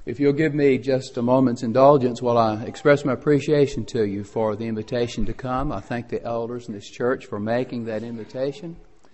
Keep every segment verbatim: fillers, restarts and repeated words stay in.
If you'll give me just a moment's indulgence while I express my appreciation to you for the invitation to come. I thank the elders in this church for making that invitation.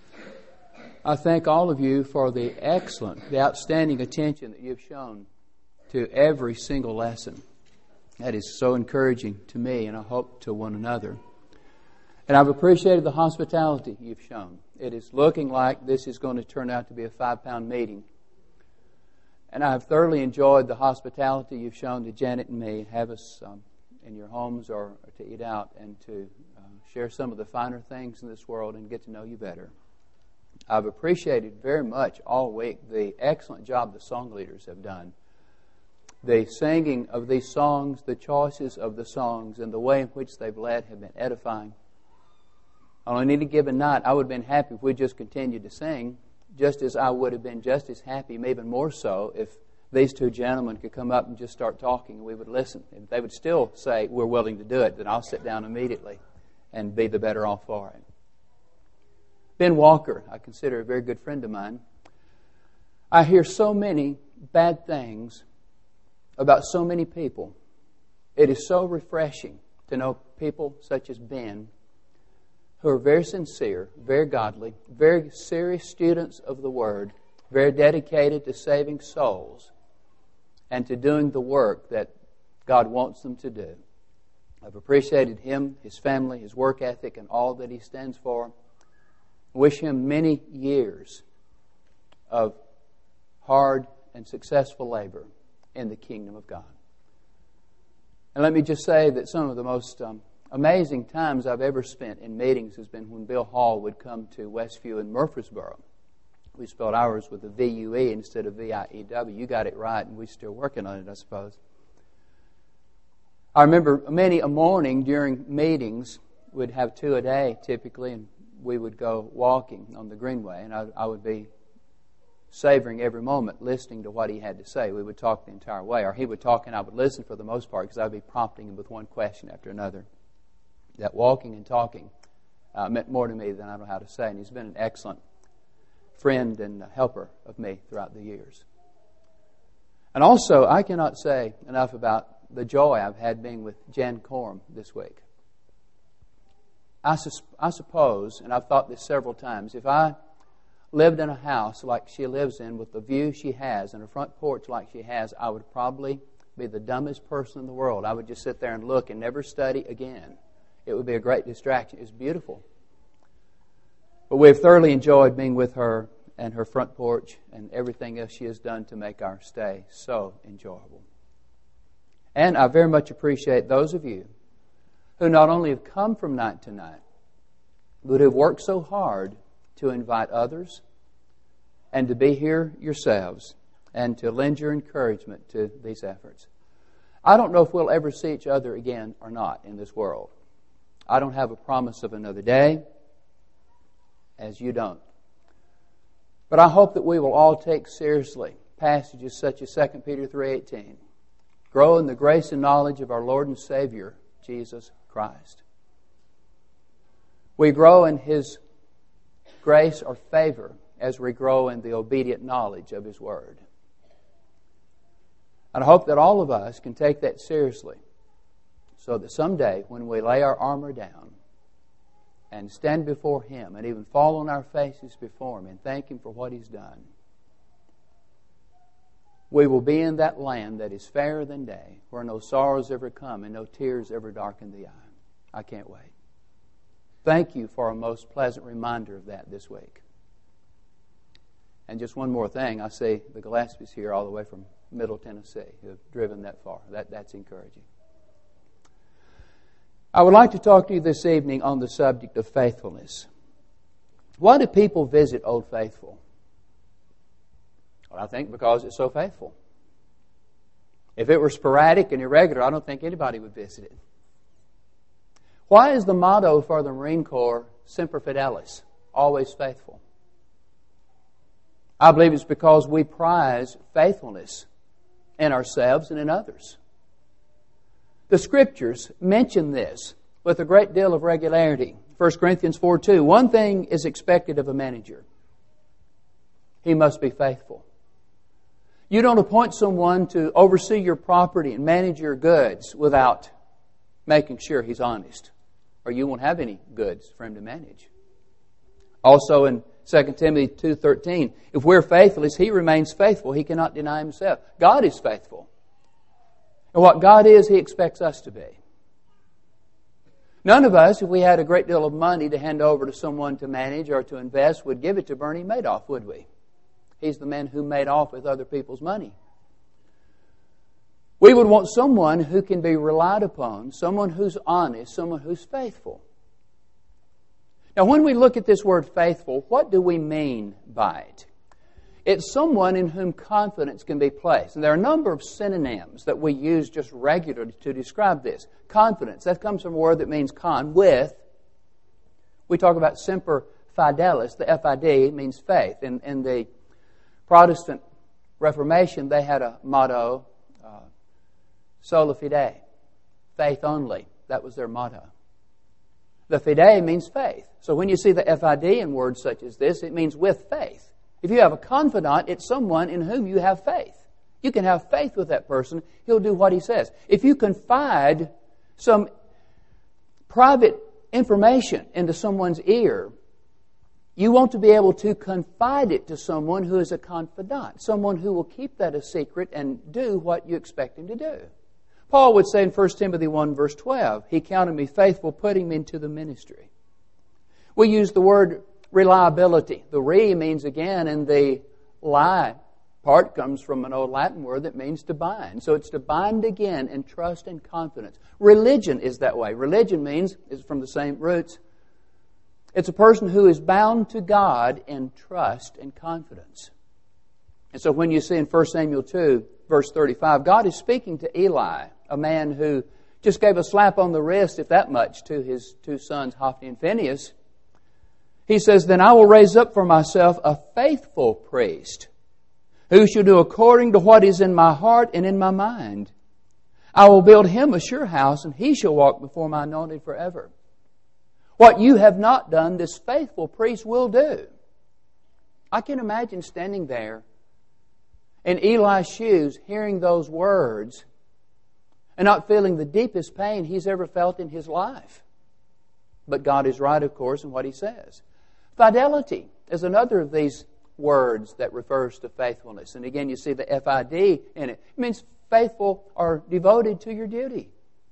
I thank all of you for the excellent, the outstanding attention that you've shown to every single lesson. That is so encouraging to me, and I hope to one another. And I've appreciated the hospitality you've shown. It is looking like this is going to turn out to be a five-pound meeting. And I have thoroughly enjoyed the hospitality you've shown to Janet and me. Have us um, in your homes or, or to eat out and to uh, share some of the finer things in this world and get to know you better. I've appreciated very much all week the excellent job the song leaders have done. The singing of these songs, the choices of the songs, and the way in which they've led have been edifying. On any given night, I would have been happy if we just continued to sing, just as I would have been just as happy, maybe even more so, if these two gentlemen could come up and just start talking and we would listen. If they would still say, we're willing to do it, then I'll sit down immediately and be the better off for it. Ben Walker, I consider a very good friend of mine. I hear so many bad things about so many people. It is so refreshing to know people such as Ben, who are very sincere, very godly, very serious students of the Word, very dedicated to saving souls and to doing the work that God wants them to do. I've appreciated him, his family, his work ethic, and all that he stands for. I wish him many years of hard and successful labor in the kingdom of God. And let me just say that some of the most um, amazing times I've ever spent in meetings has been when Bill Hall would come to Westview in Murfreesboro. We spelled ours with a V U E instead of V I E W. You got it right, and we're still working on it, I suppose. I remember many a morning during meetings, we'd have two a day typically, and we would go walking on the Greenway, and I, I would be savoring every moment, listening to what he had to say. We would talk the entire way, or he would talk and I would listen for the most part, because I would be prompting him with one question after another. That walking and talking uh, meant more to me than I know how to say. And he's been an excellent friend and helper of me throughout the years. And also, I cannot say enough about the joy I've had being with Jan Corum this week. I, sus- I suppose, and I've thought this several times, if I lived in a house like she lives in with the view she has and a front porch like she has, I would probably be the dumbest person in the world. I would just sit there and look and never study again. It would be a great distraction. It's beautiful. But we've thoroughly enjoyed being with her and her front porch and everything else she has done to make our stay so enjoyable. And I very much appreciate those of you who not only have come from night to night, but who have worked so hard to invite others and to be here yourselves and to lend your encouragement to these efforts. I don't know if we'll ever see each other again or not in this world. I don't have a promise of another day, as you don't. But I hope that we will all take seriously passages such as Second Peter three eighteen. Grow in the grace and knowledge of our Lord and Savior, Jesus Christ. We grow in His grace or favor as we grow in the obedient knowledge of His Word. And I hope that all of us can take that seriously, so that someday when we lay our armor down and stand before Him and even fall on our faces before Him and thank Him for what He's done, we will be in that land that is fairer than day, where no sorrows ever come and no tears ever darken the eye. I can't wait. Thank you for a most pleasant reminder of that this week. And just one more thing. I see the Gillespies here all the way from Middle Tennessee who have driven that far. That, that's encouraging. I would like to talk to you this evening on the subject of faithfulness. Why do people visit Old Faithful? Well, I think because it's so faithful. If it were sporadic and irregular, I don't think anybody would visit it. Why is the motto for the Marine Corps Semper Fidelis, always faithful? I believe it's because we prize faithfulness in ourselves and in others. The Scriptures mention this with a great deal of regularity. First Corinthians four two, one thing is expected of a manager. He must be faithful. You don't appoint someone to oversee your property and manage your goods without making sure he's honest, or you won't have any goods for him to manage. Also in Second Timothy two thirteen, if we're faithful as he remains faithful, he cannot deny himself. God is faithful. And what God is, he expects us to be. None of us, if we had a great deal of money to hand over to someone to manage or to invest, would give it to Bernie Madoff, would we? He's the man who made off with other people's money. We would want someone who can be relied upon, someone who's honest, someone who's faithful. Now, when we look at this word faithful, what do we mean by it? It's someone in whom confidence can be placed. And there are a number of synonyms that we use just regularly to describe this. Confidence, that comes from a word that means con, with. We talk about semper fidelis, the F I D means faith. In, in the Protestant Reformation, they had a motto, uh, sola fide, faith only. That was their motto. The fide means faith. So when you see the F I D in words such as this, it means with faith. If you have a confidant, it's someone in whom you have faith. You can have faith with that person. He'll do what he says. If you confide some private information into someone's ear, you want to be able to confide it to someone who is a confidant, someone who will keep that a secret and do what you expect him to do. Paul would say in First Timothy one, verse twelve, he counted me faithful, putting me into the ministry. We use the word reliability. The re means, again, in the lie part comes from an old Latin word that means to bind. So it's to bind again in trust and confidence. Religion is that way. Religion means, is from the same roots, it's a person who is bound to God in trust and confidence. And so when you see in First Samuel two, verse thirty-five, God is speaking to Eli, a man who just gave a slap on the wrist, if that much, to his two sons, Hophni and Phinehas. He says, then I will raise up for myself a faithful priest who shall do according to what is in my heart and in my mind. I will build him a sure house, and he shall walk before my anointed forever. What you have not done, this faithful priest will do. I can imagine standing there in Eli's shoes, hearing those words, and not feeling the deepest pain he's ever felt in his life. But God is right, of course, in what he says. Fidelity is another of these words that refers to faithfulness. And again, you see the F I D in it. It means faithful or devoted to your duty.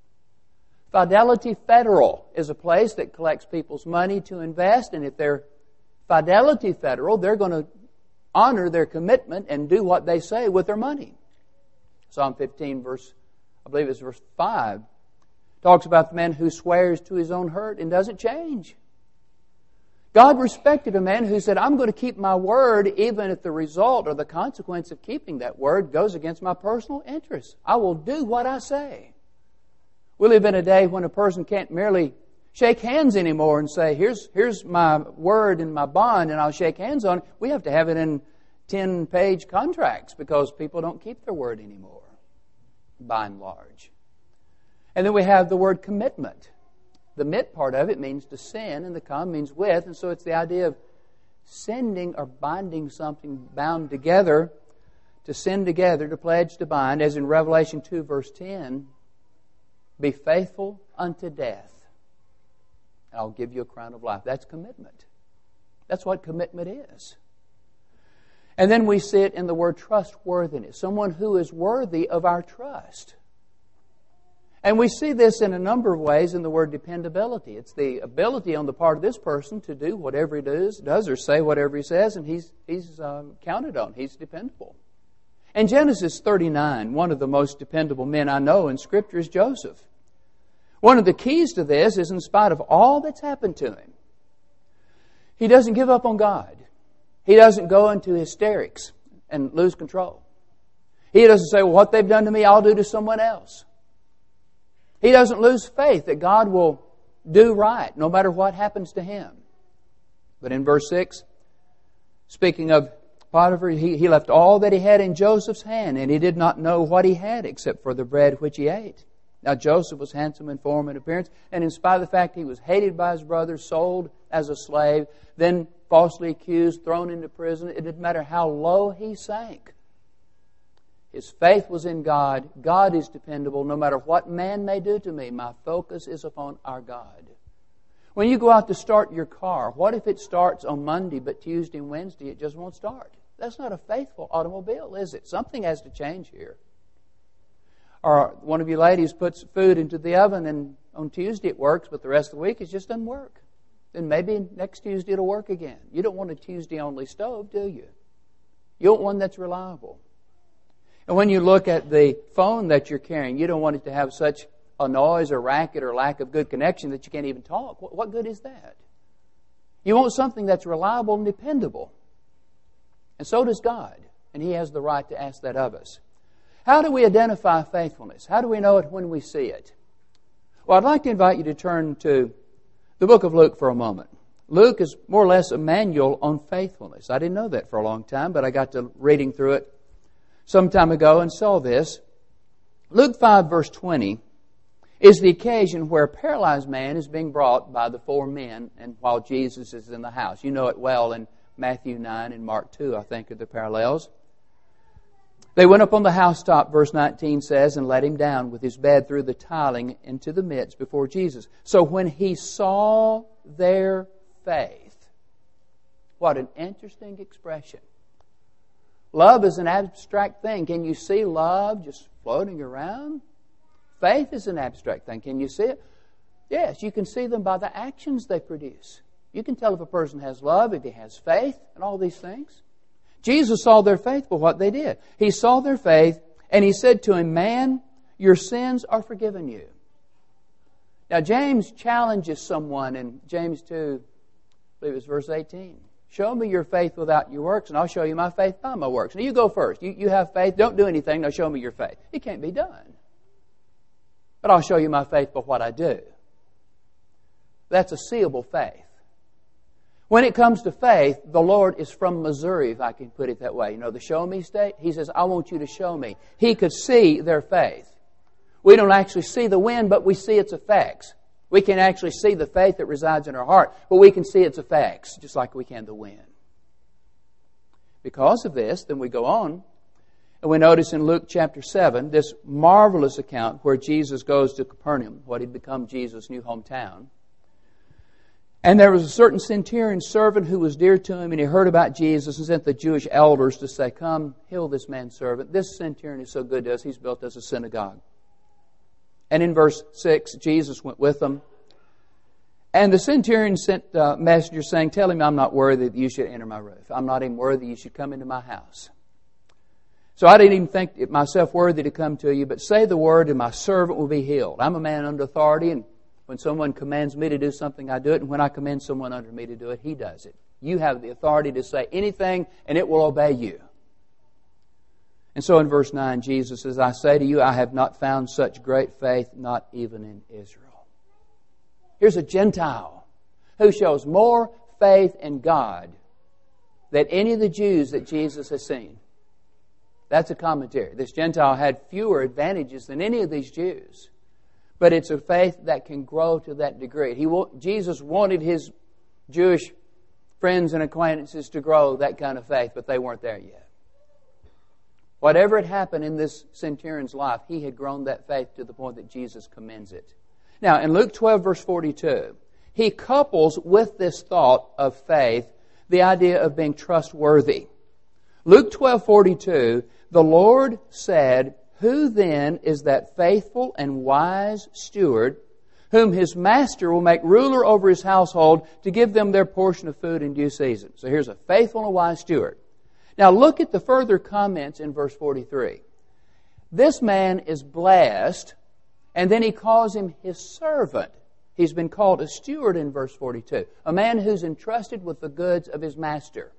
Fidelity Federal is a place that collects people's money to invest, and if they're Fidelity Federal, they're going to honor their commitment and do what they say with their money. Psalm fifteen, verse, I believe it's verse five, talks about the man who swears to his own hurt and doesn't change. God respected a man who said, I'm going to keep my word even if the result or the consequence of keeping that word goes against my personal interests. I will do what I say. We live in a day when a person can't merely shake hands anymore and say, here's, here's my word and my bond and I'll shake hands on it. We have to have it in ten-page contracts because people don't keep their word anymore, by and large. And then we have the word commitment. The mit part of it means to send, and the com means with, and so it's the idea of sending or binding something bound together, to send together, to pledge, to bind, as in Revelation two, verse ten, be faithful unto death, and I'll give you a crown of life. That's commitment. That's what commitment is. And then we see it in the word trustworthiness, someone who is worthy of our trust. And we see this in a number of ways in the word dependability. It's the ability on the part of this person to do whatever he does, does or say whatever he says, and he's, he's um, counted on. He's dependable. In Genesis thirty-nine, one of the most dependable men I know in Scripture is Joseph. One of the keys to this is in spite of all that's happened to him, he doesn't give up on God. He doesn't go into hysterics and lose control. He doesn't say, well, what they've done to me, I'll do to someone else. He doesn't lose faith that God will do right no matter what happens to him. But in verse six, speaking of Potiphar, he, he left all that he had in Joseph's hand, and he did not know what he had except for the bread which he ate. Now Joseph was handsome in form and appearance, and in spite of the fact he was hated by his brothers, sold as a slave, then falsely accused, thrown into prison, it didn't matter how low he sank. His faith was in God. God is dependable. No matter what man may do to me, my focus is upon our God. When you go out to start your car, what if it starts on Monday, but Tuesday and Wednesday it just won't start? That's not a faithful automobile, is it? Something has to change here. Or one of you ladies puts food into the oven and on Tuesday it works, but the rest of the week it just doesn't work. Then maybe next Tuesday it'll work again. You don't want a Tuesday-only stove, do you? You want one that's reliable. And when you look at the phone that you're carrying, you don't want it to have such a noise or racket or lack of good connection that you can't even talk. What good is that? You want something that's reliable and dependable. And so does God. And He has the right to ask that of us. How do we identify faithfulness? How do we know it when we see it? Well, I'd like to invite you to turn to the book of Luke for a moment. Luke is more or less a manual on faithfulness. I didn't know that for a long time, but I got to reading through it some time ago and saw this. Luke five, verse twenty, is the occasion where a paralyzed man is being brought by the four men and while Jesus is in the house. You know it well in Matthew nine and Mark two, I think, are the parallels. They went up on the housetop, verse nineteen says, and let him down with his bed through the tiling into the midst before Jesus. So when he saw their faith, what an interesting expression. Love is an abstract thing. Can you see love just floating around? Faith is an abstract thing. Can you see it? Yes, you can see them by the actions they produce. You can tell if a person has love, if he has faith, and all these things. Jesus saw their faith for what they did. He saw their faith, and He said to him, "Man, your sins are forgiven you." Now, James challenges someone in James two, I believe it's verse eighteen. Show me your faith without your works, and I'll show you my faith by my works. Now, you go first. You, you have faith. Don't do anything. Now, show me your faith. It can't be done. But I'll show you my faith by what I do. That's a seeable faith. When it comes to faith, the Lord is from Missouri, if I can put it that way. You know, the show me state? He says, I want you to show me. He could see their faith. We don't actually see the wind, but we see its effects. We can actually see the faith that resides in our heart, but we can see its effects, just like we can the wind. Because of this, then we go on, and we notice in Luke chapter seven, this marvelous account where Jesus goes to Capernaum, what had become Jesus' new hometown. And there was a certain centurion servant who was dear to him, and he heard about Jesus and sent the Jewish elders to say, "Come, heal this man's servant. This centurion is so good to us, he's built us a synagogue." And in verse six, Jesus went with them. And the centurion sent a messenger saying, "Tell him I'm not worthy that you should enter my roof. I'm not even worthy you should come into my house. So I didn't even think it myself worthy to come to you, but say the word and my servant will be healed. I'm a man under authority, and when someone commands me to do something, I do it. And when I command someone under me to do it, he does it. You have the authority to say anything, and it will obey you." And so in verse nine, Jesus says, "I say to you, I have not found such great faith, not even in Israel." Here's a Gentile who shows more faith in God than any of the Jews that Jesus has seen. That's a commentary. This Gentile had fewer advantages than any of these Jews. But it's a faith that can grow to that degree. He Jesus wanted His Jewish friends and acquaintances to grow that kind of faith, but they weren't there yet. Whatever had happened in this centurion's life, he had grown that faith to the point that Jesus commends it. Now, in Luke twelve, verse forty-two, he couples with this thought of faith the idea of being trustworthy. Luke twelve forty-two, the Lord said, "Who then is that faithful and wise steward whom his master will make ruler over his household to give them their portion of food in due season?" So here's a faithful and wise steward. Now look at the further comments in verse forty-three. This man is blessed, and then he calls him his servant. He's been called a steward in verse forty-two, a man who's entrusted with the goods of his master.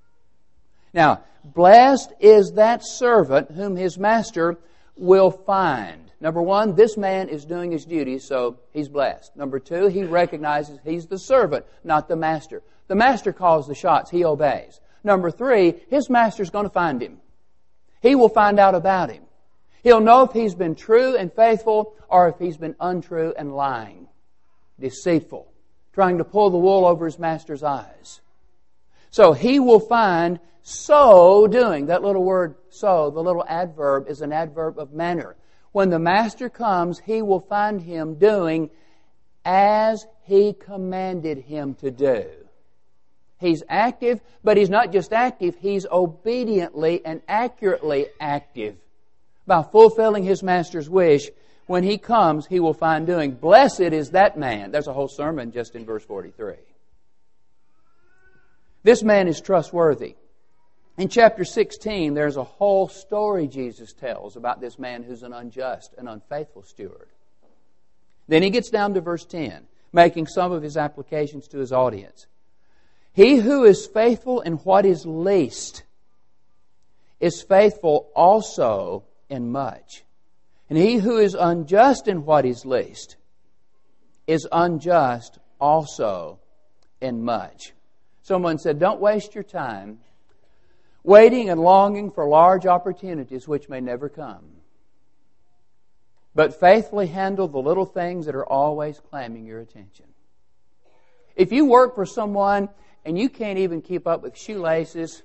Now, blessed is that servant whom his master will find. Number one, this man is doing his duty, so he's blessed. Number two, he recognizes he's the servant, not the master. The master calls the shots, he obeys. Number three, his master's going to find him. He will find out about him. He'll know if he's been true and faithful or if he's been untrue and lying, deceitful, trying to pull the wool over his master's eyes. So he will find so doing. That little word so, the little adverb, is an adverb of manner. When the master comes, he will find him doing as he commanded him to do. He's active, but he's not just active, he's obediently and accurately active. By fulfilling his master's wish, when he comes, he will find doing. Blessed is that man. There's a whole sermon just in verse forty-three. This man is trustworthy. In chapter sixteen, there's a whole story Jesus tells about this man who's an unjust and unfaithful steward. Then he gets down to verse ten, making some of his applications to his audience. He who is faithful in what is least is faithful also in much. And he who is unjust in what is least is unjust also in much. Someone said, don't waste your time waiting and longing for large opportunities which may never come, but faithfully handle the little things that are always claiming your attention. If you work for someone and you can't even keep up with shoelaces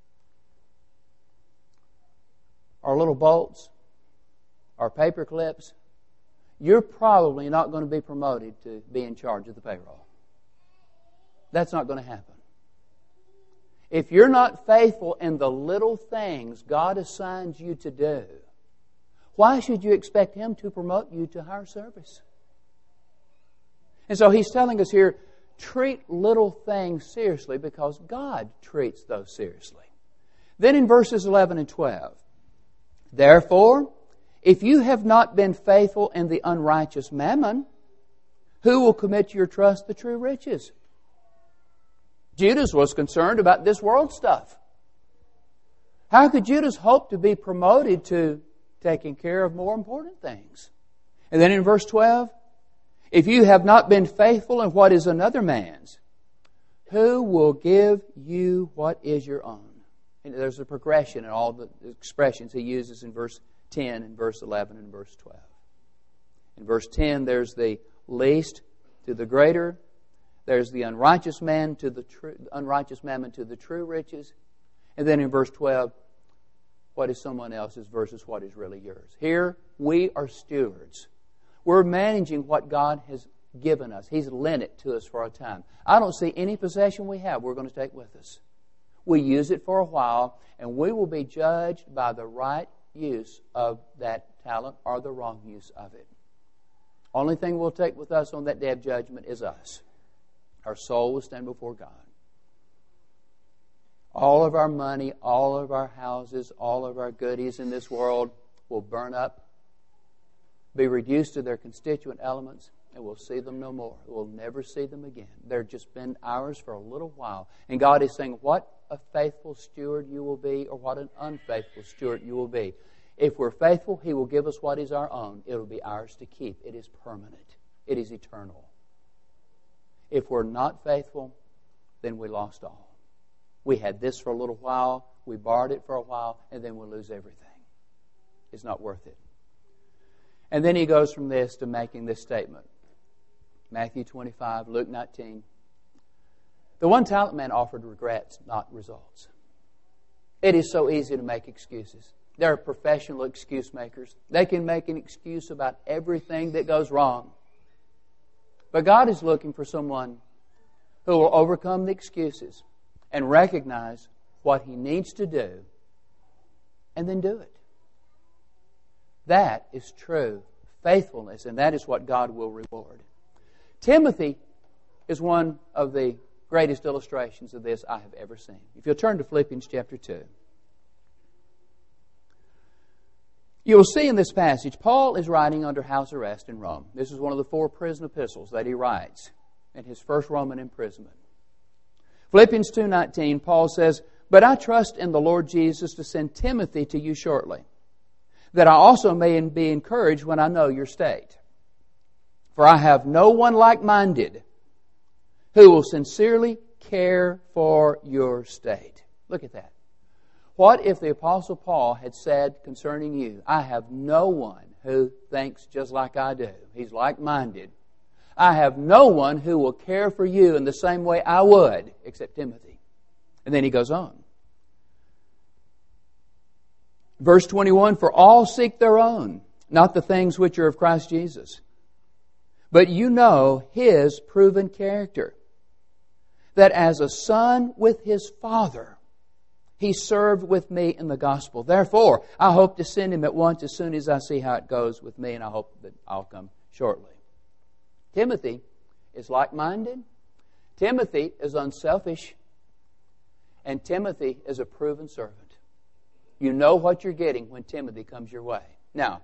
or little bolts or paper clips, you're probably not going to be promoted to be in charge of the payroll. That's not going to happen. If you're not faithful in the little things God assigns you to do, why should you expect Him to promote you to higher service? And so He's telling us here, treat little things seriously because God treats those seriously. Then in verses eleven and twelve, therefore, if you have not been faithful in the unrighteous mammon, who will commit to your trust the true riches? Judas was concerned about this world stuff. How could Judas hope to be promoted to taking care of more important things? And then in verse twelve, if you have not been faithful in what is another man's, who will give you what is your own? And there's a progression in all the expressions he uses in verse ten and verse eleven and verse twelve. In verse ten, there's the least to the greater. There's the unrighteous man to the true, unrighteous mammon to the true riches. And then in verse twelve, what is someone else's versus what is really yours. Here, we are stewards. We're managing what God has given us. He's lent it to us for a time. I don't see any possession we have we're going to take with us. We use it for a while, and we will be judged by the right use of that talent or the wrong use of it. Only thing we'll take with us on that day of judgment is us. Our soul will stand before God. All of our money, all of our houses, all of our goodies in this world will burn up, be reduced to their constituent elements, and we'll see them no more. We'll never see them again. They've just been ours for a little while. And God is saying, what a faithful steward you will be, or what an unfaithful steward you will be. If we're faithful, He will give us what is our own. It will be ours to keep. It is permanent. It is eternal. If we're not faithful, then we lost all. We had this for a little while, we borrowed it for a while, and then we'll lose everything. It's not worth it. And then he goes from this to making this statement. Matthew twenty-five, Luke nineteen. The one talent man offered regrets, not results. It is so easy to make excuses. There are professional excuse makers. They can make an excuse about everything that goes wrong. But God is looking for someone who will overcome the excuses and recognize what he needs to do and then do it. That is true faithfulness, and that is what God will reward. Timothy is one of the greatest illustrations of this I have ever seen. If you'll turn to Philippians chapter two. You will see in this passage, Paul is writing under house arrest in Rome. This is one of the four prison epistles that he writes in his first Roman imprisonment. Philippians two nineteen, Paul says, "But I trust in the Lord Jesus to send Timothy to you shortly, that I also may be encouraged when I know your state. For I have no one like-minded who will sincerely care for your state." Look at that. What if the Apostle Paul had said concerning you, I have no one who thinks just like I do. He's like-minded. I have no one who will care for you in the same way I would, except Timothy. And then he goes on. Verse twenty-one, for all seek their own, not the things which are of Christ Jesus. But you know His proven character, that as a son with his Father, He served with me in the gospel. Therefore, I hope to send him at once as soon as I see how it goes with me, and I hope that I'll come shortly. Timothy is like-minded. Timothy is unselfish. And Timothy is a proven servant. You know what you're getting when Timothy comes your way. Now,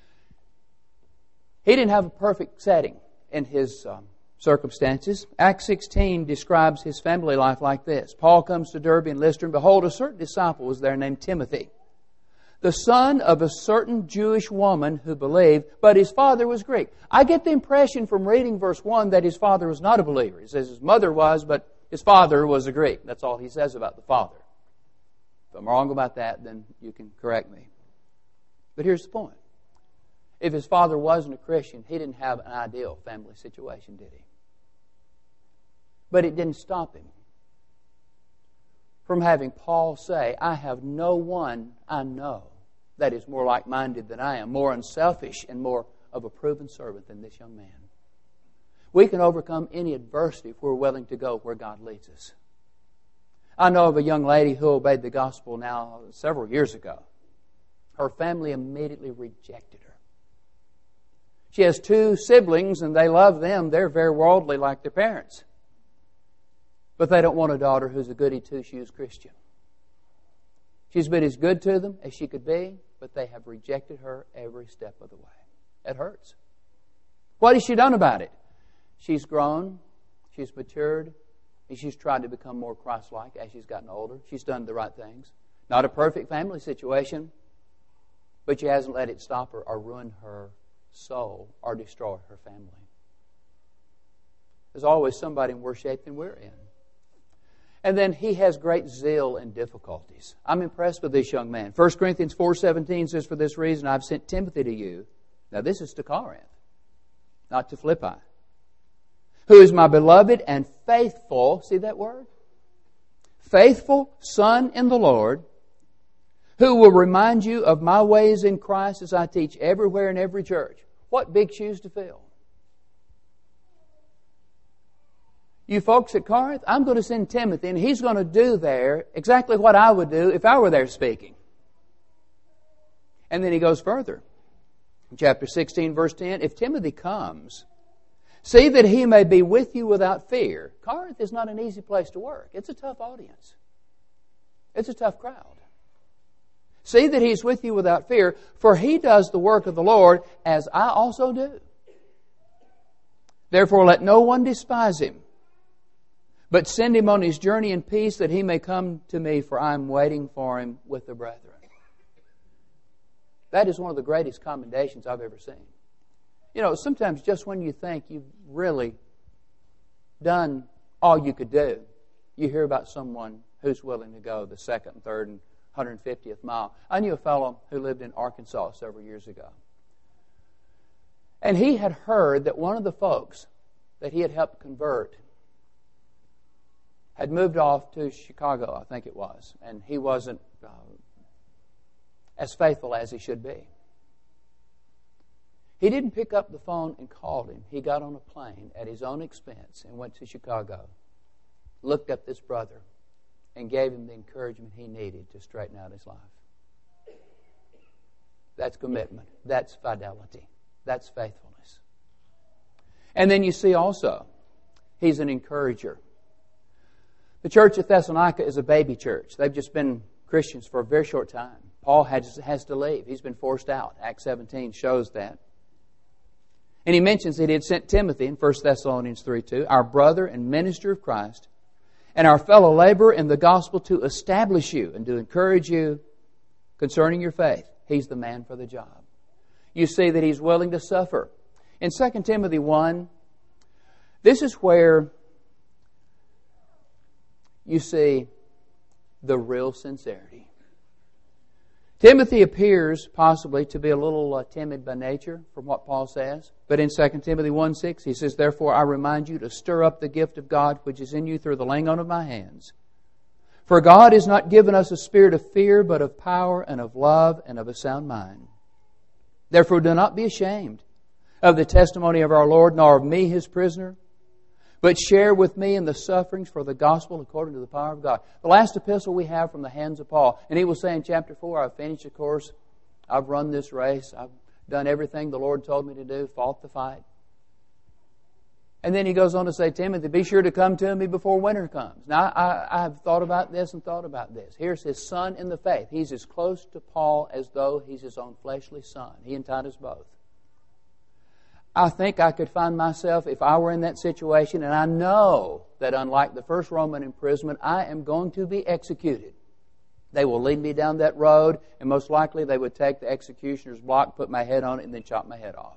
he didn't have a perfect setting in his um, circumstances. Acts sixteen describes his family life like this. Paul comes to Derbe and Lystra, and behold, a certain disciple was there named Timothy, the son of a certain Jewish woman who believed, but his father was Greek. I get the impression from reading verse one that his father was not a believer. He says his mother was, but his father was a Greek. That's all he says about the father. If I'm wrong about that, then you can correct me. But here's the point. If his father wasn't a Christian, he didn't have an ideal family situation, did he? But it didn't stop him from having Paul say, I have no one I know that is more like-minded than I am, more unselfish and more of a proven servant than this young man. We can overcome any adversity if we're willing to go where God leads us. I know of a young lady who obeyed the gospel now several years ago. Her family immediately rejected her. She has two siblings and they love them. They're very worldly like their parents. But they don't want a daughter who's a goody two-shoes Christian. She's been as good to them as she could be, but they have rejected her every step of the way. It hurts. What has she done about it? She's grown, she's matured, and she's tried to become more Christ-like as she's gotten older. She's done the right things. Not a perfect family situation, but she hasn't let it stop her or ruin her soul or destroy her family. There's always somebody in worse shape than we're in. And then he has great zeal in difficulties. I'm impressed with this young man. First Corinthians four seventeen says, for this reason I've sent Timothy to you. Now this is to Corinth, not to Philippi. Who is my beloved and faithful, see that word? Faithful son in the Lord, who will remind you of my ways in Christ as I teach everywhere in every church. What big shoes to fill. You folks at Corinth, I'm going to send Timothy, and he's going to do there exactly what I would do if I were there speaking. And then he goes further. In chapter sixteen, verse ten, if Timothy comes, see that he may be with you without fear. Corinth is not an easy place to work. It's a tough audience. It's a tough crowd. See that he's with you without fear, for he does the work of the Lord as I also do. Therefore let no one despise him, but send him on his journey in peace that he may come to me, for I am waiting for him with the brethren. That is one of the greatest commendations I've ever seen. You know, sometimes just when you think you've really done all you could do, you hear about someone who's willing to go the second, and third, and one hundred fiftieth mile. I knew a fellow who lived in Arkansas several years ago. And he had heard that one of the folks that he had helped convert had moved off to Chicago, I think it was, and he wasn't uh, as faithful as he should be. He didn't pick up the phone and called him. He got on a plane at his own expense and went to Chicago, looked up this brother, and gave him the encouragement he needed to straighten out his life. That's commitment. That's fidelity. That's faithfulness. And then you see also, he's an encourager. The church at Thessalonica is a baby church. They've just been Christians for a very short time. Paul has, has to leave. He's been forced out. Acts seventeen shows that. And he mentions that he had sent Timothy in First Thessalonians three two, our brother and minister of Christ, and our fellow laborer in the gospel, to establish you and to encourage you concerning your faith. He's the man for the job. You see that he's willing to suffer. In Second Timothy one, this is where you see the real sincerity. Timothy appears possibly to be a little uh, timid by nature from what Paul says. But in Second Timothy one six, he says, therefore I remind you to stir up the gift of God which is in you through the laying on of my hands. For God has not given us a spirit of fear, but of power and of love and of a sound mind. Therefore do not be ashamed of the testimony of our Lord, nor of me, His prisoner, but share with me in the sufferings for the gospel according to the power of God. The last epistle we have from the hands of Paul. And he will say in chapter four, I've finished the course. I've run this race. I've done everything the Lord told me to do, fought the fight. And then he goes on to say, Timothy, be sure to come to me before winter comes. Now, I, I've thought about this and thought about this. Here's his son in the faith. He's as close to Paul as though he's his own fleshly son. He and Titus both. I think I could find myself, if I were in that situation, and I know that unlike the first Roman imprisonment, I am going to be executed. They will lead me down that road, and most likely they would take the executioner's block, put my head on it, and then chop my head off.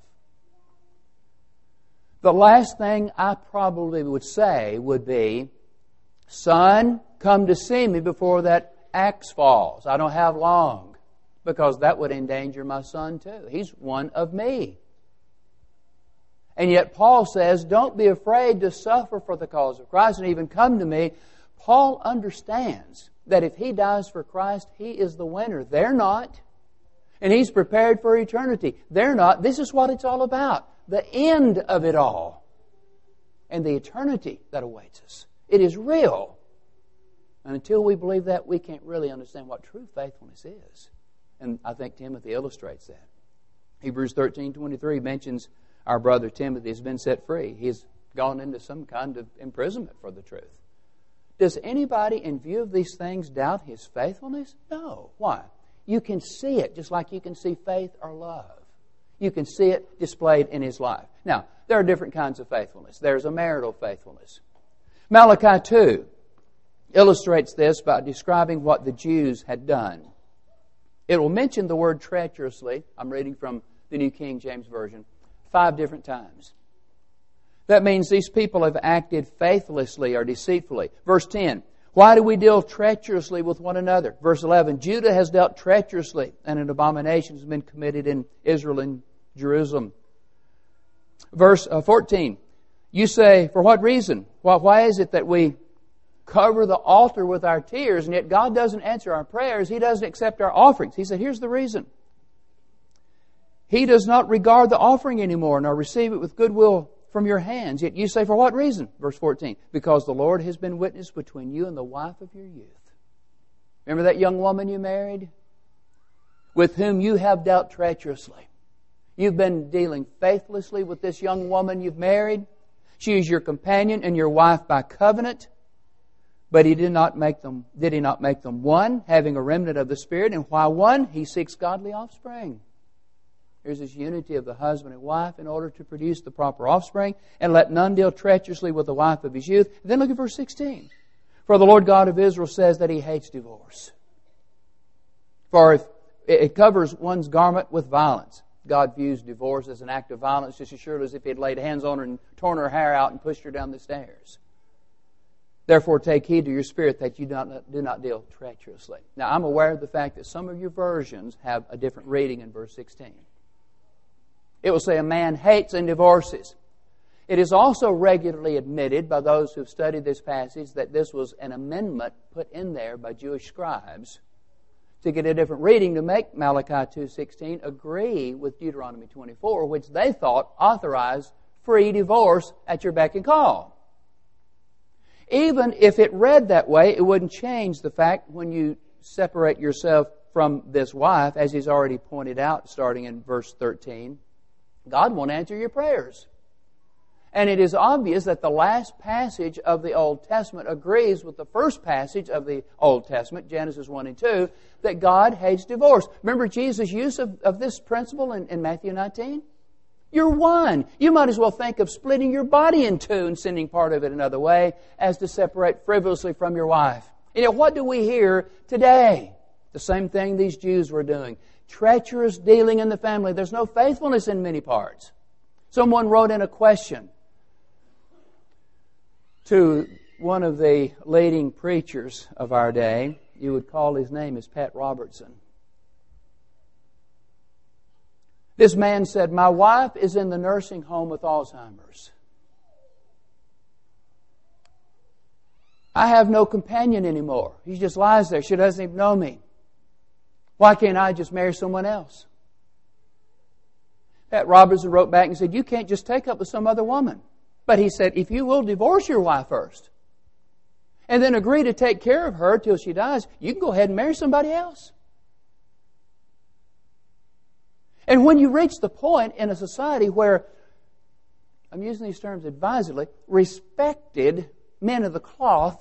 The last thing I probably would say would be, son, come to see me before that axe falls. I don't have long, because that would endanger my son too. He's one of me. And yet Paul says, don't be afraid to suffer for the cause of Christ and even come to me. Paul understands that if he dies for Christ, he is the winner. They're not. And he's prepared for eternity. They're not. This is what it's all about. The end of it all. And the eternity that awaits us. It is real. And until we believe that, we can't really understand what true faithfulness is. And I think Timothy illustrates that. Hebrews thirteen twenty-three mentions our brother Timothy has been set free. He's gone into some kind of imprisonment for the truth. Does anybody, in view of these things, doubt his faithfulness? No. Why? You can see it just like you can see faith or love. You can see it displayed in his life. Now, there are different kinds of faithfulness. There's a marital faithfulness. Malachi two illustrates this by describing what the Jews had done. It will mention the word treacherously. I'm reading from the New King James Version. Five different times. That means these people have acted faithlessly or deceitfully. Verse ten, why do we deal treacherously with one another? Verse eleven, Judah has dealt treacherously, and an abomination has been committed in Israel and Jerusalem. Verse fourteen, you say, for what reason? Well, why is it that we cover the altar with our tears, and yet God doesn't answer our prayers? He doesn't accept our offerings. He said, here's the reason. He does not regard the offering anymore, nor receive it with goodwill from your hands. Yet you say, for what reason? Verse fourteen, because the Lord has been witness between you and the wife of your youth. Remember that young woman you married? With whom you have dealt treacherously. You've been dealing faithlessly with this young woman you've married. She is your companion and your wife by covenant. But he did not make them, did he not make them one, having a remnant of the Spirit? And why one? He seeks godly offspring. There's this unity of the husband and wife in order to produce the proper offspring. And let none deal treacherously with the wife of his youth. And then look at verse sixteen. For the Lord God of Israel says that He hates divorce. For if it covers one's garment with violence. God views divorce as an act of violence just as surely as if He had laid hands on her and torn her hair out and pushed her down the stairs. Therefore take heed to your spirit that you do not, do not deal treacherously. Now I'm aware of the fact that some of your versions have a different reading in verse sixteen. It will say a man hates and divorces. It is also regularly admitted by those who have studied this passage that this was an amendment put in there by Jewish scribes to get a different reading to make Malachi two sixteen agree with Deuteronomy twenty-four, which they thought authorized free divorce at your beck and call. Even if it read that way, it wouldn't change the fact when you separate yourself from this wife, as He's already pointed out starting in verse thirteen, God won't answer your prayers. And it is obvious that the last passage of the Old Testament agrees with the first passage of the Old Testament, Genesis one and two, that God hates divorce. Remember Jesus' use of, of this principle in, in Matthew nineteen? You're one. You might as well think of splitting your body in two and sending part of it another way as to separate frivolously from your wife. And yet what do we hear today? The same thing these Jews were doing. Treacherous dealing in the family. There's no faithfulness in many parts. Someone wrote in a question to one of the leading preachers of our day. You would call his name is Pat Robertson. This man said, my wife is in the nursing home with Alzheimer's. I have no companion anymore. He just lies there. She doesn't even know me. Why can't I just marry someone else? Pat Robertson wrote back and said, you can't just take up with some other woman. But he said, if you will divorce your wife first, and then agree to take care of her till she dies, you can go ahead and marry somebody else. And when you reach the point in a society where, I'm using these terms advisedly, respected men of the cloth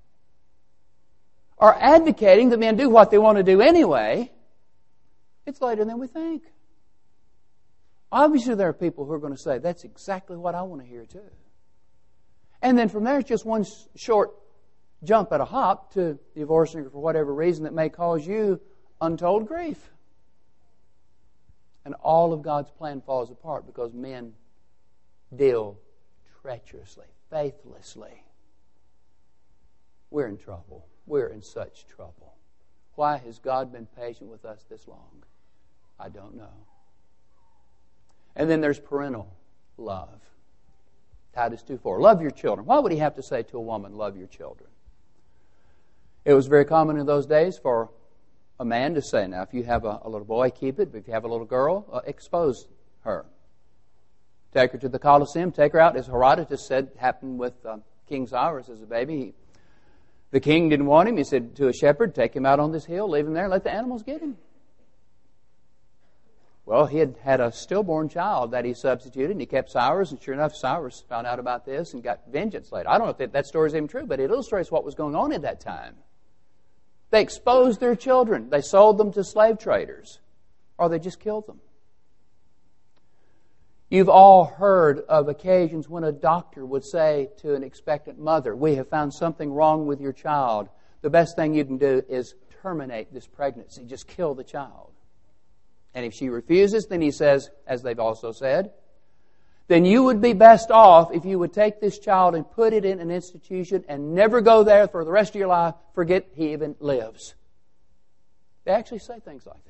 are advocating that men do what they want to do anyway, it's later than we think. Obviously, there are people who are going to say, that's exactly what I want to hear too. And then from there, it's just one short jump at a hop to divorcing her for whatever reason that may cause you untold grief. And all of God's plan falls apart because men deal treacherously, faithlessly. We're in trouble. We're in such trouble. Why has God been patient with us this long? I don't know. And then there's parental love. Titus two four. Love your children. Why would he have to say to a woman, love your children? It was very common in those days for a man to say, now, if you have a, a little boy, keep it. But if you have a little girl, uh, expose her. Take her to the Colosseum. Take her out, as Herodotus said happened with uh, King Cyrus as a baby. He, the king didn't want him. He said to a shepherd, take him out on this hill, leave him there, and let the animals get him. Well, he had had a stillborn child that he substituted, and he kept Cyrus, and sure enough, Cyrus found out about this and got vengeance later. I don't know if that, that story is even true, but it illustrates what was going on at that time. They exposed their children. They sold them to slave traders, or they just killed them. You've all heard of occasions when a doctor would say to an expectant mother, we have found something wrong with your child. The best thing you can do is terminate this pregnancy. Just kill the child. And if she refuses, then he says, as they've also said, then you would be best off if you would take this child and put it in an institution and never go there for the rest of your life, forget he even lives. They actually say things like that.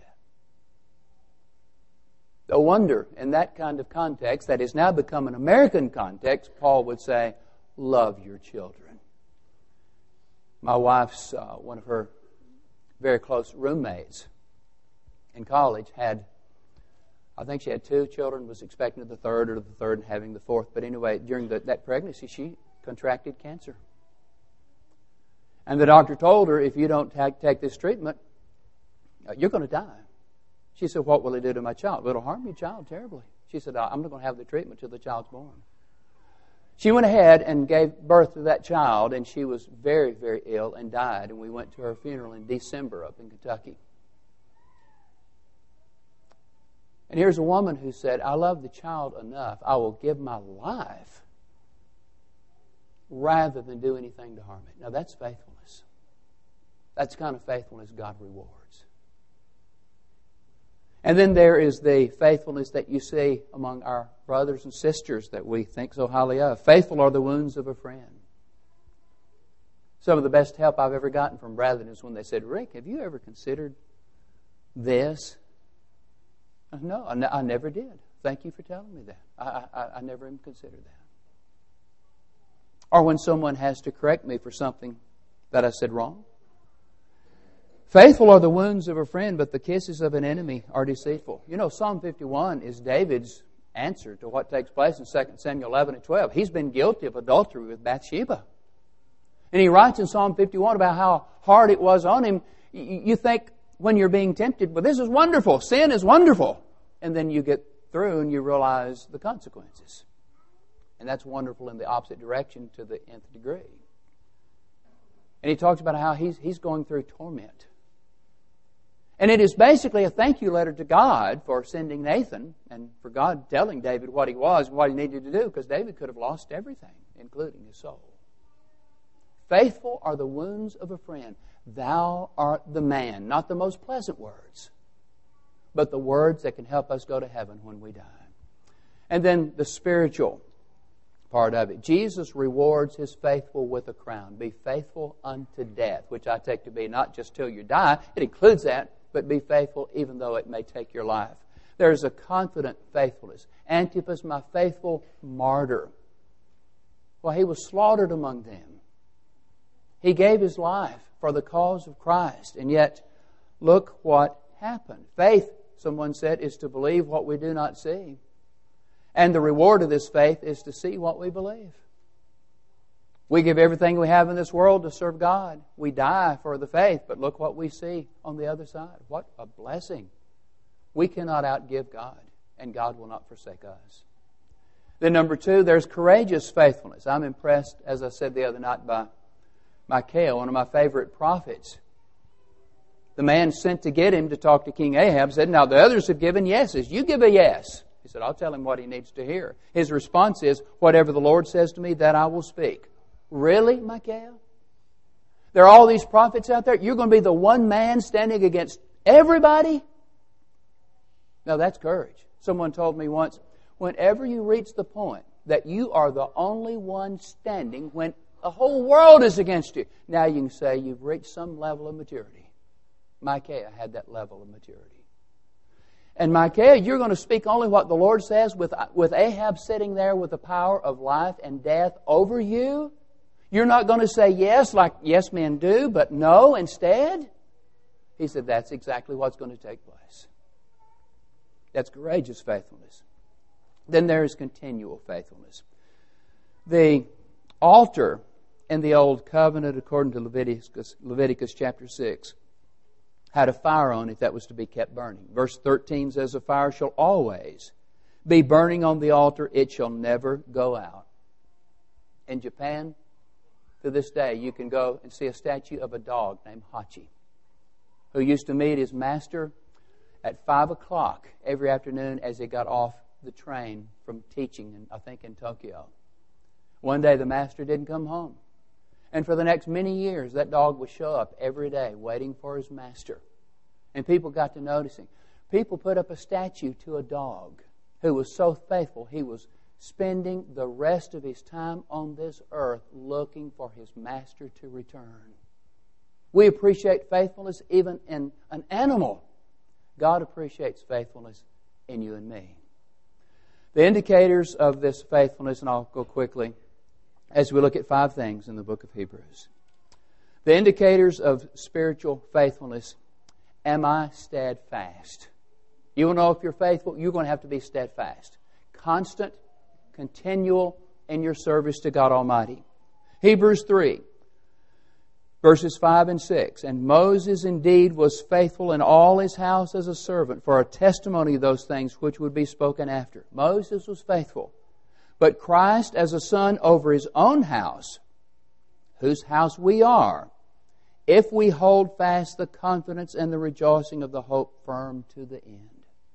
No wonder, in that kind of context, that has now become an American context, Paul would say, love your children. My wife's, uh, one of her very close roommates in college had, I think she had two children, was expecting the third or the third and having the fourth. But anyway, during the, that pregnancy, she contracted cancer. And the doctor told her, if you don't take, take this treatment, you're going to die. She said, what will it do to my child? It'll harm your child terribly. She said, I'm not going to have the treatment till the child's born. She went ahead and gave birth to that child, and she was very, very ill and died. And we went to her funeral in December up in Kentucky. And here's a woman who said, I love the child enough, I will give my life rather than do anything to harm it. Now that's faithfulness. That's the kind of faithfulness God rewards. And then there is the faithfulness that you see among our brothers and sisters that we think so highly of. Faithful are the wounds of a friend. Some of the best help I've ever gotten from brethren is when they said, Rick, have you ever considered this? No, I, n- I never did. Thank you for telling me that. I, I, I never even considered that. Or when someone has to correct me for something that I said wrong. Faithful are the wounds of a friend, but the kisses of an enemy are deceitful. You know, Psalm fifty-one is David's answer to what takes place in Second Samuel eleven and twelve. He's been guilty of adultery with Bathsheba. And he writes in Psalm fifty-one about how hard it was on him. You think when you're being tempted, well, this is wonderful. Sin is wonderful. And then you get through and you realize the consequences. And that's wonderful in the opposite direction to the nth degree. And he talks about how he's, he's going through torment. And it is basically a thank you letter to God for sending Nathan and for God telling David what he was and what he needed to do, because David could have lost everything, including his soul. Faithful are the wounds of a friend. Thou art the man. Not the most pleasant words, but the words that can help us go to heaven when we die. And then the spiritual part of it. Jesus rewards His faithful with a crown. Be faithful unto death, which I take to be not just till you die. It includes that, but be faithful even though it may take your life. There is a confident faithfulness. Antipas, my faithful martyr. Well, he was slaughtered among them. He gave His life for the cause of Christ. And yet, look what happened. Faith, someone said, is to believe what we do not see. And the reward of this faith is to see what we believe. We give everything we have in this world to serve God. We die for the faith, but look what we see on the other side. What a blessing. We cannot outgive God, and God will not forsake us. Then number two, there's courageous faithfulness. I'm impressed, as I said the other night, by Micaiah, one of my favorite prophets. The man sent to get him to talk to King Ahab said, now the others have given yeses. You give a yes. He said, I'll tell him what he needs to hear. His response is, whatever the Lord says to me, that I will speak. Really, Micaiah? There are all these prophets out there. You're going to be the one man standing against everybody? Now that's courage. Someone told me once, whenever you reach the point that you are the only one standing when the whole world is against you, now you can say you've reached some level of maturity. Micaiah had that level of maturity. And Micaiah, you're going to speak only what the Lord says with, with Ahab sitting there with the power of life and death over you. You're not going to say yes like yes men do, but no instead. He said that's exactly what's going to take place. That's courageous faithfulness. Then there is continual faithfulness. The altar in the Old Covenant, according to Leviticus, Leviticus chapter six, had a fire on it that was to be kept burning. Verse thirteen says, the fire shall always be burning on the altar. It shall never go out. In Japan, to this day, you can go and see a statue of a dog named Hachi, who used to meet his master at five o'clock every afternoon as he got off the train from teaching, in, I think, in Tokyo. One day the master didn't come home. And for the next many years, that dog would show up every day waiting for his master. And people got to noticing. People put up a statue to a dog who was so faithful, he was spending the rest of his time on this earth looking for his master to return. We appreciate faithfulness even in an animal. God appreciates faithfulness in you and me. The indicators of this faithfulness, and I'll go quickly, as we look at five things in the book of Hebrews. The indicators of spiritual faithfulness. Am I steadfast? You will know if you're faithful, you're going to have to be steadfast. Constant, continual in your service to God Almighty. Hebrews three, verses five and six. And Moses indeed was faithful in all his house as a servant for a testimony of those things which would be spoken after. Moses was faithful. But Christ as a son over His own house, whose house we are, if we hold fast the confidence and the rejoicing of the hope firm to the end.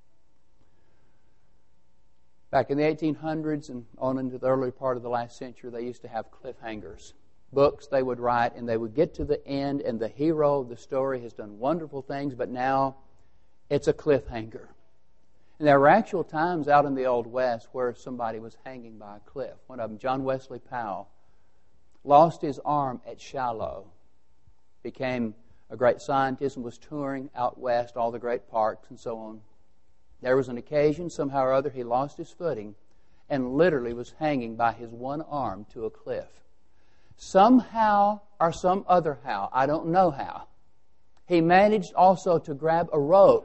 Back in the eighteen hundreds and on into the early part of the last century, they used to have cliffhangers. Books they would write, and they would get to the end, and the hero of the story has done wonderful things, but now it's a cliffhanger. And there were actual times out in the Old West where somebody was hanging by a cliff. One of them, John Wesley Powell, lost his arm at Shiloh, became a great scientist and was touring out west, all the great parks and so on. There was an occasion, somehow or other, he lost his footing and literally was hanging by his one arm to a cliff. Somehow or some other how, I don't know how, he managed also to grab a rope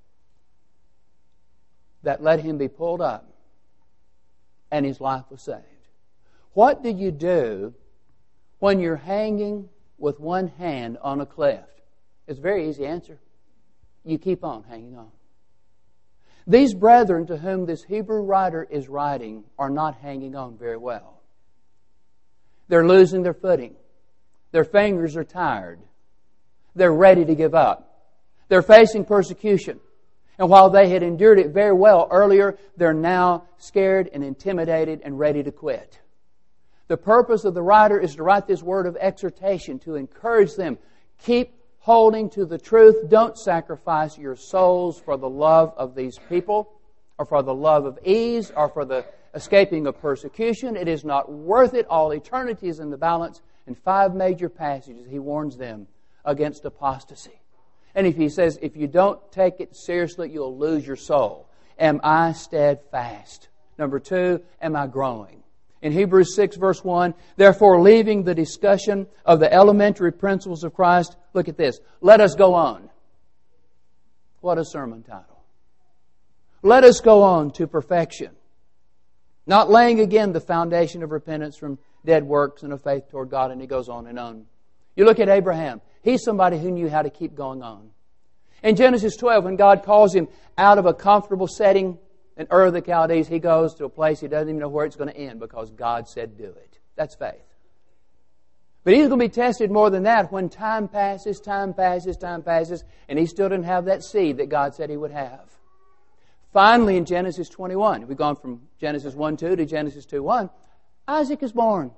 that let him be pulled up, and his life was saved. What do you do when you're hanging with one hand on a cliff? It's a very easy answer. You keep on hanging on. These brethren to whom this Hebrew writer is writing are not hanging on very well. They're losing their footing. Their fingers are tired. They're ready to give up. They're facing persecution. And while they had endured it very well earlier, they're now scared and intimidated and ready to quit. The purpose of the writer is to write this word of exhortation, to encourage them. Keep holding to the truth. Don't sacrifice your souls for the love of these people, or for the love of ease, or for the escaping of persecution. It is not worth it. All eternity is in the balance. In five major passages, he warns them against apostasy. And if he says, if you don't take it seriously, you'll lose your soul. Am I steadfast? Number two, am I growing? In Hebrews six verse one, therefore leaving the discussion of the elementary principles of Christ, look at this. Let us go on. What a sermon title. Let us go on to perfection. Not laying again the foundation of repentance from dead works and of faith toward God. And he goes on and on. You look at Abraham. He's somebody who knew how to keep going on. In Genesis twelve, when God calls him out of a comfortable setting in Ur of the Chaldees, he goes to a place he doesn't even know where it's going to end because God said do it. That's faith. But he's going to be tested more than that when time passes, time passes, time passes, and he still didn't have that seed that God said he would have. Finally, in Genesis twenty-one, we've gone from Genesis one two to Genesis two one, Isaac is born.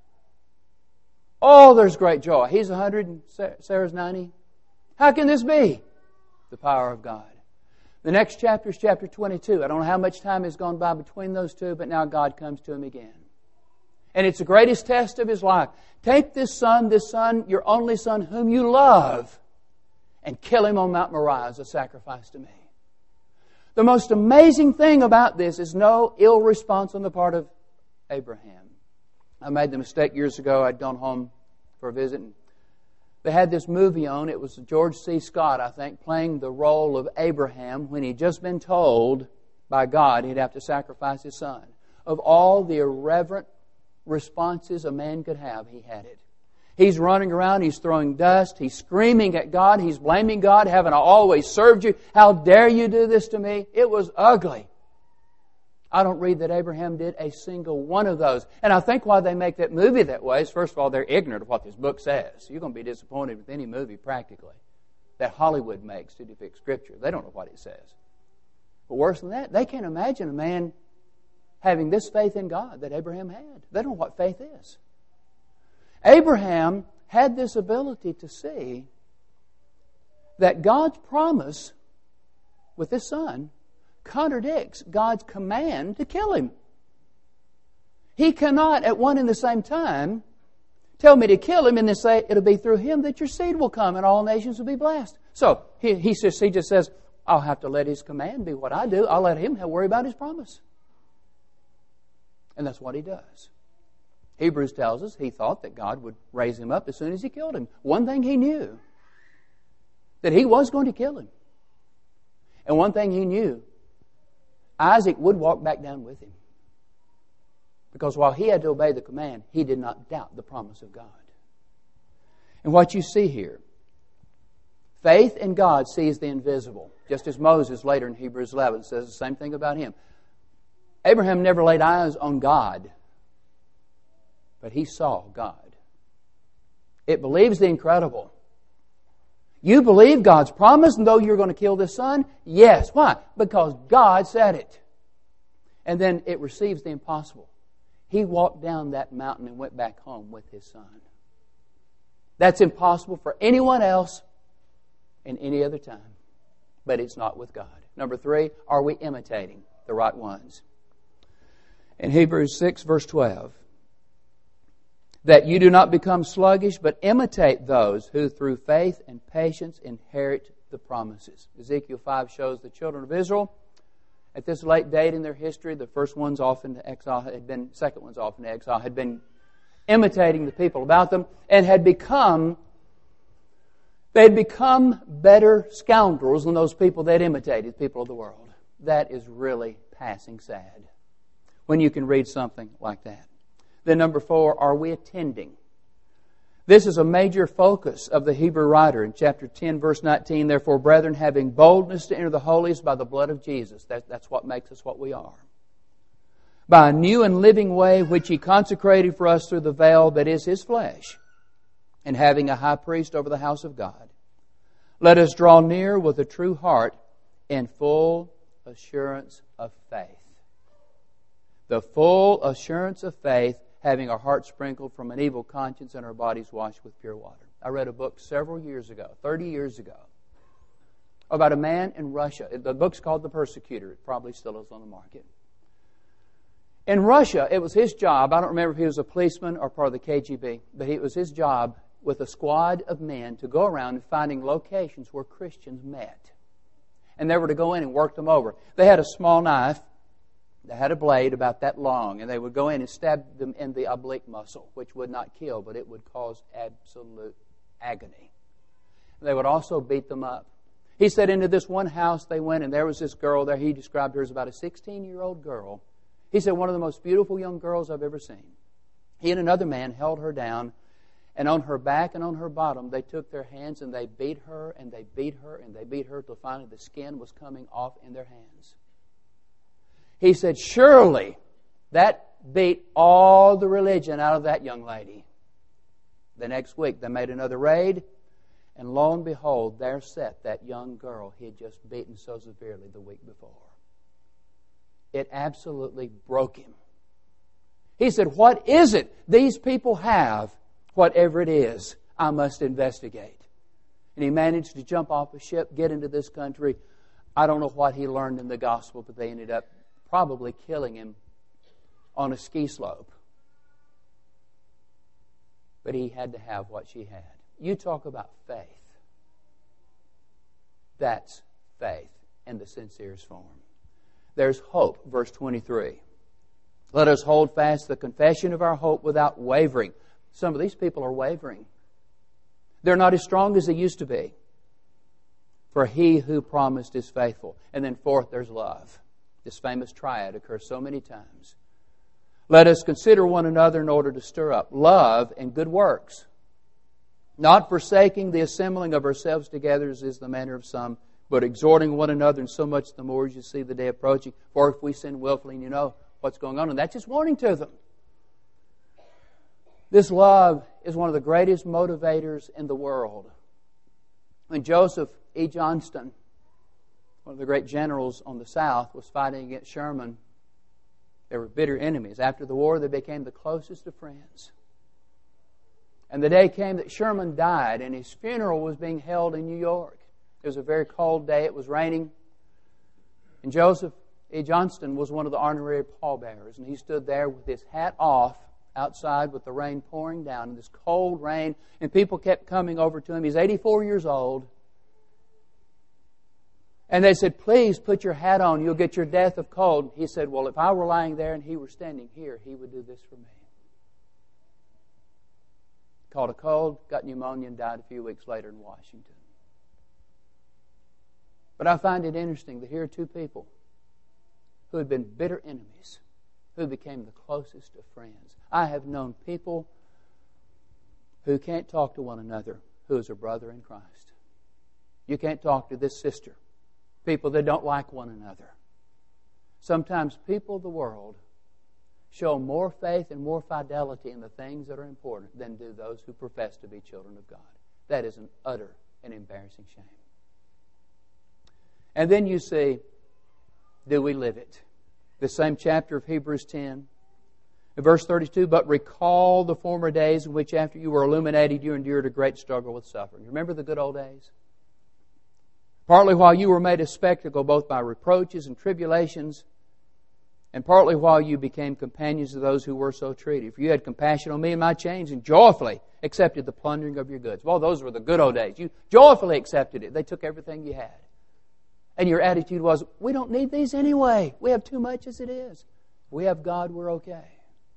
Oh, there's great joy. He's one hundred and Sarah's ninety. How can this be? The power of God. The next chapter is chapter twenty-two. I don't know how much time has gone by between those two, but now God comes to him again. And it's the greatest test of his life. Take this son, this son, your only son, whom you love, and kill him on Mount Moriah as a sacrifice to me. The most amazing thing about this is no ill response on the part of Abraham. I made the mistake years ago. I'd gone home for a visit, and they had this movie on. It was George C. Scott, I think, playing the role of Abraham when he'd just been told by God he'd have to sacrifice his son. Of all the irreverent responses a man could have, he had it. He's running around, he's throwing dust, he's screaming at God, he's blaming God, haven't I always served you? How dare you do this to me? It was ugly. I don't read that Abraham did a single one of those. And I think why they make that movie that way is, first of all, they're ignorant of what this book says. You're going to be disappointed with any movie, practically, that Hollywood makes to depict Scripture. They don't know what it says. But worse than that, they can't imagine a man having this faith in God that Abraham had. They don't know what faith is. Abraham had this ability to see that God's promise with his son contradicts God's command to kill him. He cannot at one and the same time tell me to kill him and then say it'll be through him that your seed will come and all nations will be blessed. So he, he, just, he just says, I'll have to let his command be what I do. I'll let him worry about his promise. And that's what he does. Hebrews tells us he thought that God would raise him up as soon as he killed him. One thing he knew, that he was going to kill him. And one thing he knew, Isaac would walk back down with him. Because while he had to obey the command, he did not doubt the promise of God. And what you see here, faith in God sees the invisible. Just as Moses later in Hebrews eleven says the same thing about him. Abraham never laid eyes on God, but he saw God. It believes the incredible. You believe God's promise, and though you're going to kill this son? Yes. Why? Because God said it. And then it receives the impossible. He walked down that mountain and went back home with his son. That's impossible for anyone else in any other time. But it's not with God. Number three, are we imitating the right ones? In Hebrews six, verse twelve, that you do not become sluggish, but imitate those who through faith and patience inherit the promises. Ezekiel five shows the children of Israel at this late date in their history, the first ones off into exile had been, second ones off into exile, had been imitating the people about them and had become, they had become better scoundrels than those people they'd imitated, people of the world. That is really passing sad when you can read something like that. Then number four, are we attending? This is a major focus of the Hebrew writer in chapter ten, verse nineteen. Therefore, brethren, having boldness to enter the holiest by the blood of Jesus. That, that's what makes us what we are. By a new and living way which He consecrated for us through the veil that is His flesh. And having a high priest over the house of God. Let us draw near with a true heart in full assurance of faith. The full assurance of faith, having our hearts sprinkled from an evil conscience and our bodies washed with pure water. I read a book several years ago, thirty years ago, about a man in Russia. The book's called The Persecutor. It probably still is on the market. In Russia, it was his job. I don't remember if he was a policeman or part of the K G B, but it was his job with a squad of men to go around finding locations where Christians met. And they were to go in and work them over. They had a small knife, They had a blade about that long, and they would go in and stab them in the oblique muscle, which would not kill, but it would cause absolute agony. They would also beat them up. He said into this one house they went, and there was this girl there. He described her as about a sixteen-year-old girl. He said, one of the most beautiful young girls I've ever seen. He and another man held her down, and on her back and on her bottom, they took their hands and they beat her, and they beat her, and they beat her till finally the skin was coming off in their hands. He said, surely that beat all the religion out of that young lady. The next week, they made another raid, and lo and behold, there sat that young girl he had just beaten so severely the week before. It absolutely broke him. He said, what is it these people have? Whatever it is, I must investigate. And he managed to jump off a ship, get into this country. I don't know what he learned in the gospel, but they ended up probably killing him on a ski slope. But he had to have what she had. You talk about faith. That's faith in the sincerest form. There's hope, verse twenty-three. Let us hold fast the confession of our hope without wavering. Some of these people are wavering. They're not as strong as they used to be. For he who promised is faithful. And then fourth, there's love. This famous triad occurs so many times. Let us consider one another in order to stir up love and good works, not forsaking the assembling of ourselves together as is the manner of some, but exhorting one another, and so much the more as you see the day approaching. For if we sin willfully, and you know what's going on, and that's just warning to them. This love is one of the greatest motivators in the world. When Joseph E. Johnston, one of the great generals on the South, was fighting against Sherman, they were bitter enemies. After the war, they became the closest of friends. And the day came that Sherman died, and his funeral was being held in New York. It was a very cold day. It was raining. And Joseph E. Johnston was one of the honorary pallbearers, and he stood there with his hat off outside with the rain pouring down, in this cold rain, and people kept coming over to him. He's eighty-four years old. And they said, please put your hat on, you'll get your death of cold. He said, well, if I were lying there and he were standing here, he would do this for me. Caught a cold, got pneumonia, and died a few weeks later in Washington. But I find it interesting that here are two people who had been bitter enemies, who became the closest of friends. I have known people who can't talk to one another who is a brother in Christ. You can't talk to this sister. People that don't like one another. Sometimes people of the world show more faith and more fidelity in the things that are important than do those who profess to be children of God. That is an utter and embarrassing shame. And then you see, do we live it? The same chapter of Hebrews ten. In verse thirty-two, but recall the former days in which after you were illuminated, you endured a great struggle with suffering. Remember the good old days? Partly while you were made a spectacle both by reproaches and tribulations, and partly while you became companions of those who were so treated. For you had compassion on me and my chains, and joyfully accepted the plundering of your goods. Well, those were the good old days. You joyfully accepted it. They took everything you had. And your attitude was, we don't need these anyway. We have too much as it is. We have God, we're okay.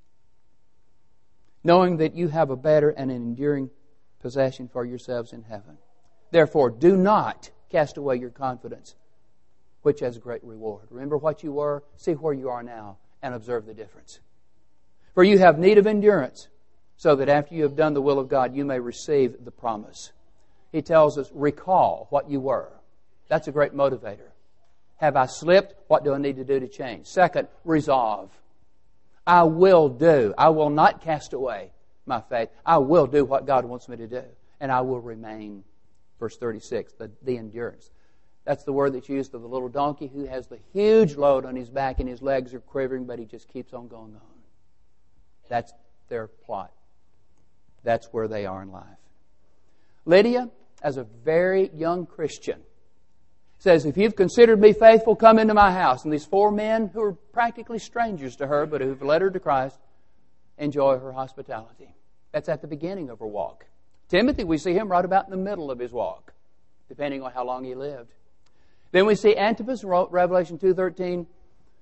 Knowing that you have a better and an enduring possession for yourselves in heaven. Therefore, do not cast away your confidence, which has great reward. Remember what you were, see where you are now, and observe the difference. For you have need of endurance, so that after you have done the will of God, you may receive the promise. He tells us, recall what you were. That's a great motivator. Have I slipped? What do I need to do to change? Second, resolve. I will do. I will not cast away my faith. I will do what God wants me to do. And I will remain. Verse thirty-six, the, the endurance. That's the word that's used of the little donkey who has the huge load on his back and his legs are quivering, but he just keeps on going on. That's their plot. That's where they are in life. Lydia, as a very young Christian, says, if you've considered me faithful, come into my house. And these four men who are practically strangers to her, but who've led her to Christ, enjoy her hospitality. That's at the beginning of her walk. Timothy, we see him right about in the middle of his walk, depending on how long he lived. Then we see Antipas, Revelation two thirteen.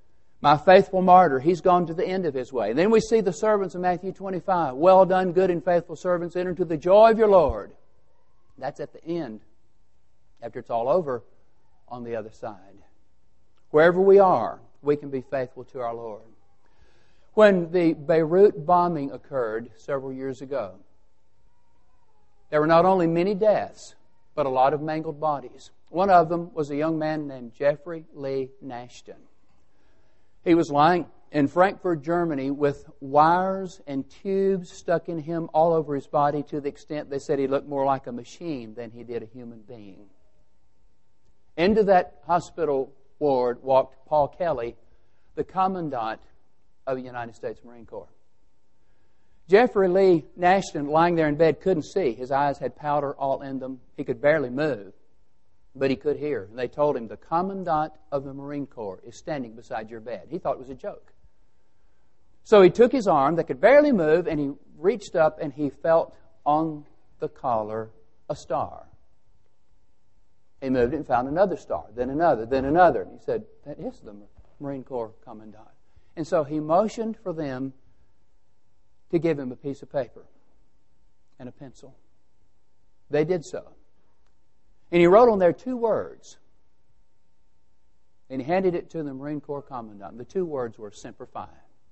My faithful martyr, he's gone to the end of his way. And then we see the servants in Matthew twenty-five. Well done, good and faithful servants, enter into the joy of your Lord. That's at the end. After it's all over, on the other side. Wherever we are, we can be faithful to our Lord. When the Beirut bombing occurred several years ago, there were not only many deaths, but a lot of mangled bodies. One of them was a young man named Jeffrey Lee Nashton. He was lying in Frankfurt, Germany, with wires and tubes stuck in him all over his body to the extent they said he looked more like a machine than he did a human being. Into that hospital ward walked Paul Kelly, the commandant of the United States Marine Corps. Jeffrey Lee Nashton, lying there in bed, couldn't see. His eyes had powder all in them. He could barely move, but he could hear. And they told him, the commandant of the Marine Corps is standing beside your bed. He thought it was a joke. So he took his arm that could barely move, and he reached up and he felt on the collar a star. He moved it and found another star, then another, then another. And he said, that is the Marine Corps commandant. And so he motioned for them to give him a piece of paper and a pencil. They did so. And he wrote on there two words. And he handed it to the Marine Corps commandant. The two words were Semper Fi.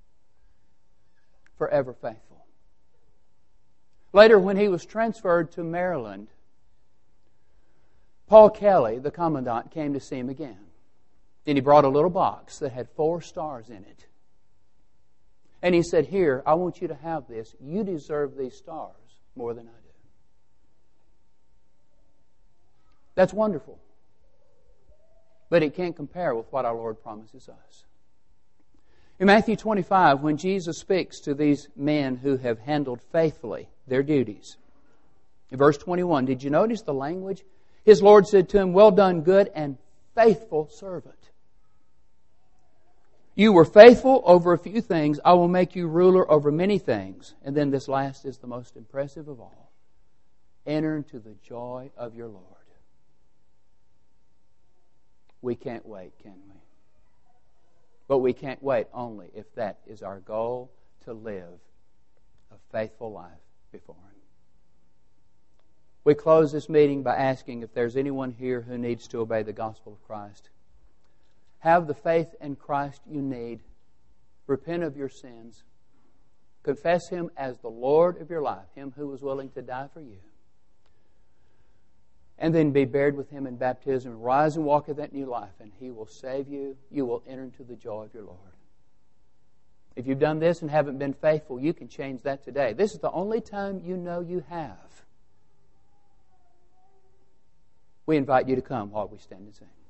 Forever faithful. Later, when he was transferred to Maryland, Paul Kelly, the commandant, came to see him again. And he brought a little box that had four stars in it. And he said, here, I want you to have this. You deserve these stars more than I do. That's wonderful. But it can't compare with what our Lord promises us. In Matthew twenty-five, when Jesus speaks to these men who have handled faithfully their duties, in verse twenty-one, did you notice the language? His Lord said to him, well done, good and faithful servant. You were faithful over a few things. I will make you ruler over many things. And then this last is the most impressive of all. Enter into the joy of your Lord. We can't wait, can we? But we can't wait only if that is our goal, to live a faithful life before Him. We close this meeting by asking if there's anyone here who needs to obey the gospel of Christ. Have the faith in Christ you need. Repent of your sins. Confess Him as the Lord of your life, Him who was willing to die for you. And then be buried with Him in baptism. Rise and walk in that new life, and He will save you. You will enter into the joy of your Lord. If you've done this and haven't been faithful, you can change that today. This is the only time you know you have. We invite you to come while we stand and sing.